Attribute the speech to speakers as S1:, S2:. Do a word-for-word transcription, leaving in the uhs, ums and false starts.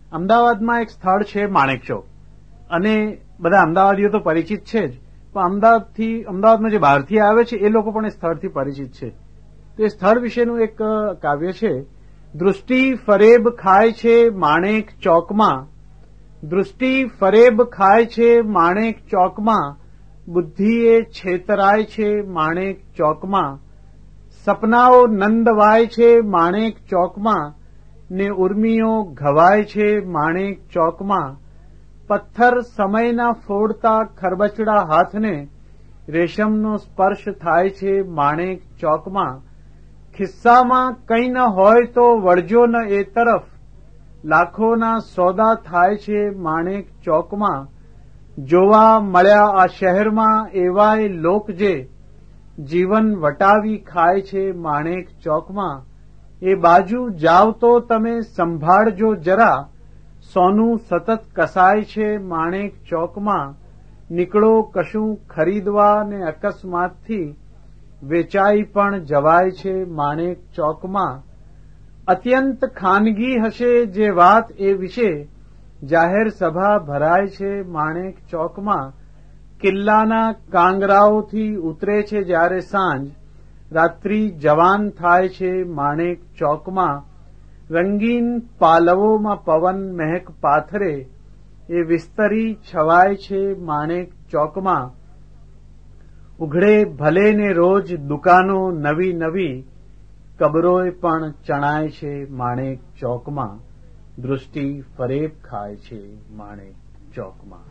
S1: અમદાવાદમાં એક સ્થળ છે માણેક ચોક, અને બધા અમદાવાદીઓ તો પરિચિત છે જ, પણ અમદાવાદથી અમદાવાદમાં જે બહારથી આવે છે એ લોકો પણ એ સ્થળથી પરિચિત છે. તો એ સ્થળ વિશેનું એક કાવ્ય છે. દૃષ્ટિ ફરેબ ખાય છે માણેક ચોકમાં, દૃષ્ટિ ફરેબ ખાય છે માણેક ચોકમાં, બુદ્ધિએ છેતરાય છે માણેક ચોકમાં, સપનાઓ નંદવાય છે માણેક ચોકમાં, ને ઉર્મિઓ ઘવાય છે માણેક ચોકમાં, પથ્થર સમયના ફોડતા ખરબચડા હાથને રેશમનો સ્પર્શ થાય છે માણેક ચોકમાં, ખિસ્સામાં કંઈ ન હોય તો વળજો ન એ તરફ, લાખોના સોદા થાય છે માણેક ચોકમાં, જોવા મળ્યા આ શહેરમાં એવાય લોક જે જીવન વટાવી ખાય છે માણેક ચોકમાં, એ બાજુ જાવ તો તમે સંભાળજો જરા, સોનું સતત કસાય છે માણેક ચોકમાં, નીકળો કશું ખરીદવા ને અકસ્માતથી વેચાઈ પણ જવાય છે માણેક ચોકમાં, અત્યંત ખાનગી હશે જે વાત એ વિશે જાહેર સભા ભરાય છે માણેક ચોકમાં, કિલ્લાના કાંગરાઓથી ઉતરે છે જ્યારે સાંજ, રાત્રિ જવાન થાય છે માણેક ચોકમાં, રંગીન પાલવોમાં પવન મહેક પાથરે એ વિસ્તરી છવાય છે માણેક ચોકમાં, ઉઘડે ભલે ને રોજ દુકાનો નવી નવી, કબરોય પણ ચણાય છે માણેક ચોકમાં, દૃષ્ટિ ફરેબ ખાય છે માણેક ચોકમાં.